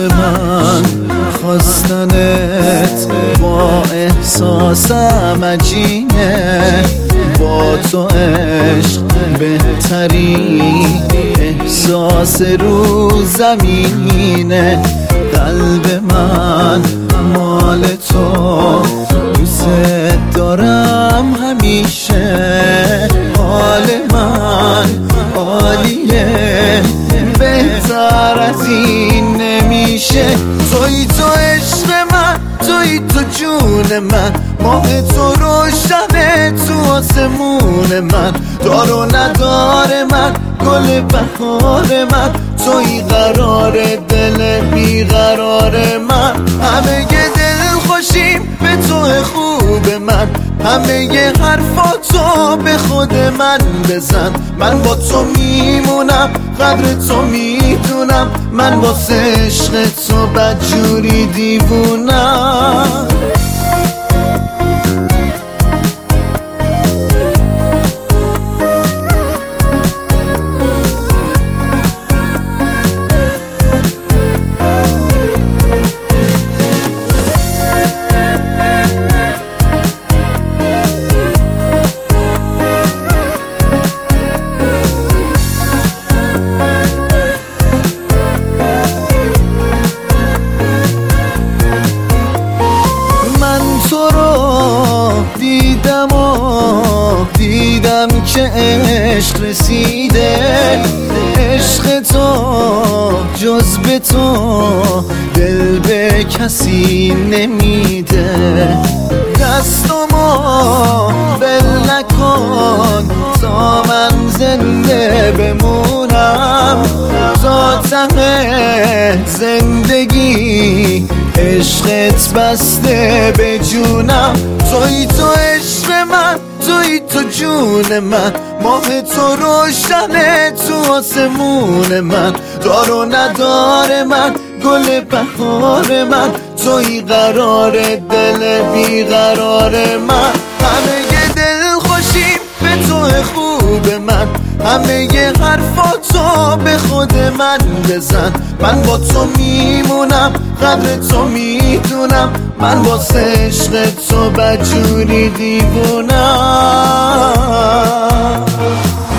من خواستنت با احساسم عجینه، با تو عشق بهترین احساس رو زمینه. قلب من مال تو، دوست دارم همیشه. حال من عالیه، بهتر از این نمیشه. توی تو عشق من، توی تو جون من، ماه تو روشنه تو آسمون من. دار و ندار من، گل بهار من، توی قرار دل بیقرار من. همه دل خوشیم به تو خوب من، همه حرفاتو به خود من بزن. من با تو میمونم، قدر تو میدونم، من واسه عشق تو بدجوری دیوونم. تو رو دیدم که عشق رسیده. عشق تو جز به تو دل به کسی نمیده. دستمو بل نکن تا من زنده بمونم، تا ته زندگی عشقت بسته به جونم. توی تو عشق من، توی تو جون من، ماه تو روشنه تو آسمون من. دار و ندار من، گل بهار من، توی قرار دل بیقرار من. همه دل خوشیم به تو خوب من، همه حرفاتو به خود من بزن. من با تو میمونم، قدر تو میدونم، من واسه عشق تو بدجوری دیوونم.